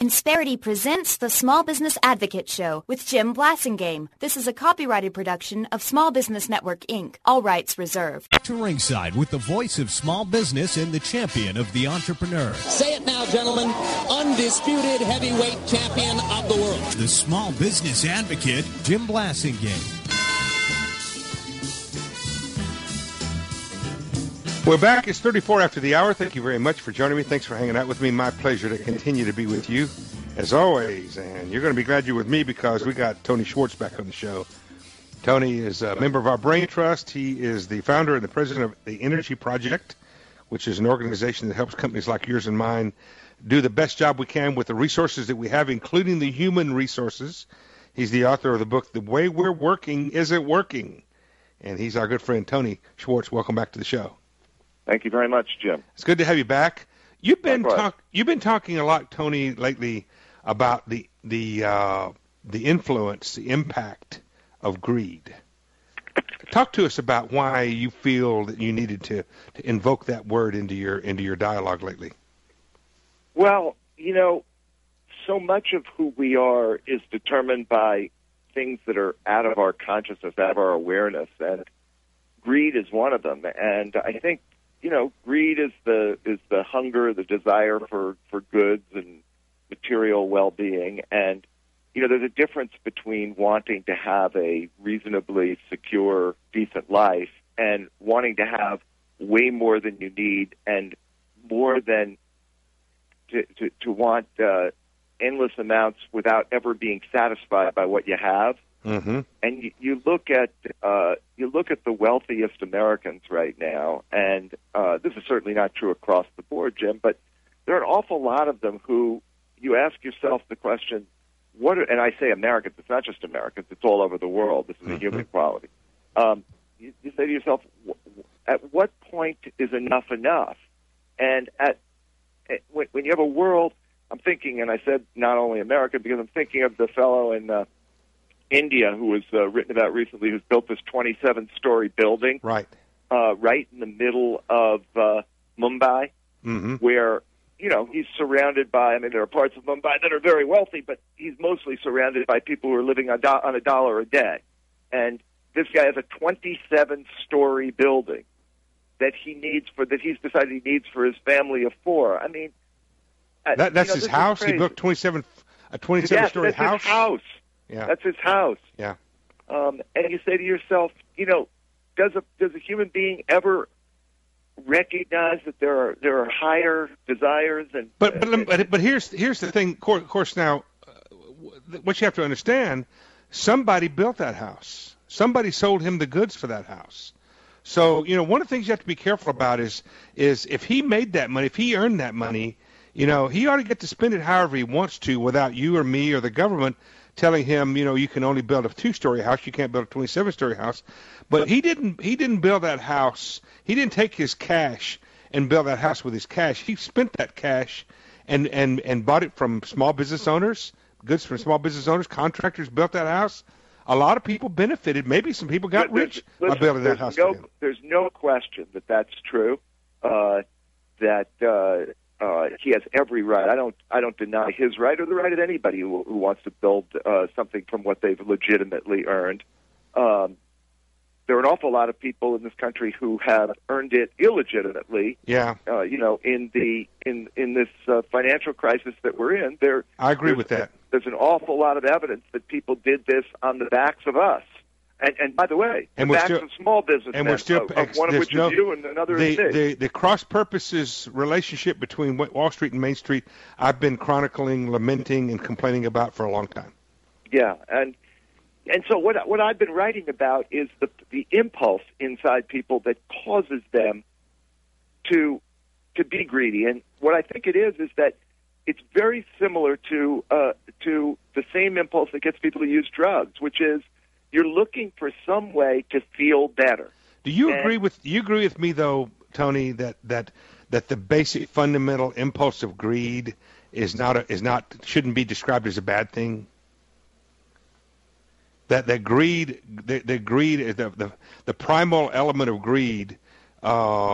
Insperity presents the Small Business Advocate Show with Jim Blasingame. This is a copyrighted production of Small Business Network, Inc. All rights reserved. To ringside with the voice of small business and the champion of the entrepreneur. Say it now, gentlemen. Undisputed heavyweight champion of the world. The Small Business Advocate, Jim Blasingame. We're back. It's 34 after the hour. Thank you very much for joining me. Thanks for hanging out with me. My pleasure to continue to be with you, as always. And you're going to be glad you're with me because we got Tony Schwartz back on the show. Tony is a member of our Brain Trust. He is the founder and the president of the Energy Project, which is an organization that helps companies like yours and mine do the best job we can with the resources that we have, including the human resources. He's the author of the book, The Way We're Working Isn't Working. And he's our good friend, Tony Schwartz. Welcome back to the show. Thank you very much, Jim. It's good to have you back. You've been talking a lot, Tony, lately about the influence, the impact of greed. Talk to us about why you feel that you needed to invoke that word into your dialogue lately. Well, so much of who we are is determined by things that are out of our consciousness, out of our awareness, and greed is one of them. And I think greed is the hunger, the desire for goods and material well-being. And, there's a difference between wanting to have a reasonably secure, decent life and wanting to have way more than you need and more than to want endless amounts without ever being satisfied by what you have. Mm-hmm. And you look at the wealthiest Americans right now, and this is certainly not true across the board, Jim, but there are an awful lot of them who you ask yourself the question, and I say Americans, it's not just Americans, it's all over the world. This is a human quality. You say to yourself, at what point is enough? And when you have a world, I'm thinking, and I said not only America, because I'm thinking of the fellow in India who was written about recently, who's built this 27-story building right in the middle of Mumbai, where, he's surrounded by, there are parts of Mumbai that are very wealthy, but he's mostly surrounded by people who are living on $1 a day. And this guy has a 27-story building that he's decided he needs for his family of four. That's his house? He built a 27-story house? His house. Yeah. That's his house. Yeah. And you say to yourself, does a human being ever recognize that there are higher desires? And but here's the thing. Of course, now what you have to understand, somebody built that house. Somebody sold him the goods for that house. So one of the things you have to be careful about is if he made that money, if he earned that money, he ought to get to spend it however he wants to without you or me or the government telling him, you can only build a 2-story house, you can't build a 27-story house. But he didn't build that house. He didn't take his cash and build that house with his cash. He spent that cash and bought it from small business owners, goods from small business owners, contractors built that house. A lot of people benefited. Maybe some people got rich by building that house. There's no question that that's true. He has every right. I don't deny his right or the right of anybody who wants to build something from what they've legitimately earned. There are an awful lot of people in this country who have earned it illegitimately. Yeah. In this financial crisis that we're in, I agree with that. There's an awful lot of evidence that people did this on the backs of us. And by the way, the backs of small business, and we're still, one of which is you and another is me. The cross-purposes relationship between Wall Street and Main Street, I've been chronicling, lamenting, and complaining about for a long time. Yeah, and so what I've been writing about is the impulse inside people that causes them to be greedy. And what I think it is that it's very similar to the same impulse that gets people to use drugs, which is you're looking for some way to feel better. Do you agree with me though, Tony, that the basic fundamental impulse of greed shouldn't be described as a bad thing? That greed, the greed is the primal element of greed.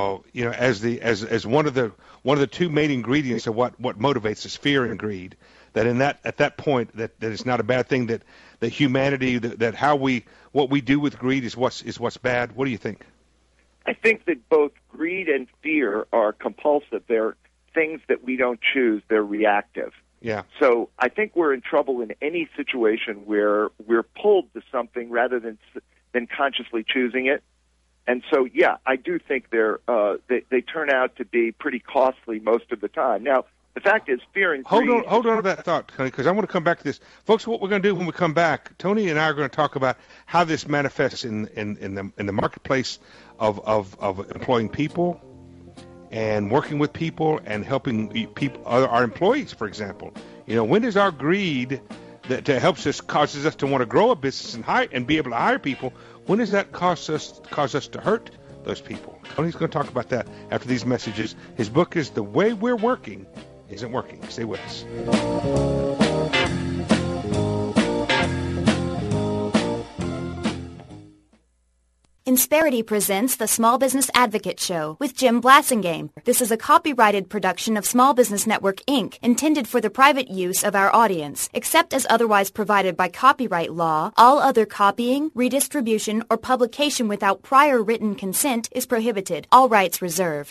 As one of the two main ingredients of what motivates us, fear and greed. that at that point that it's not a bad thing, that humanity, that what we do with greed is what's bad? What do you think? I think that both greed and fear are compulsive. They're things that we don't choose. They're reactive. Yeah. So I think we're in trouble in any situation where we're pulled to something rather than consciously choosing it. And so, yeah, I do think they turn out to be pretty costly most of the time. Now, the fact is, fear and greed... Hold on to that thought, Tony, because I want to come back to this. Folks, what we're going to do when we come back, Tony and I are going to talk about how this manifests in the marketplace of employing people and working with people and helping people, our employees, for example. When does our greed that causes us to want to grow a business and be able to hire people, when does that cause us to hurt those people? Tony's going to talk about that after these messages. His book is The Way We're Working Isn't Working. Stay with us. Insperity presents the Small Business Advocate Show with Jim Blasingame. This is a copyrighted production of Small Business Network, Inc., intended for the private use of our audience. Except as otherwise provided by copyright law, all other copying, redistribution, or publication without prior written consent is prohibited. All rights reserved.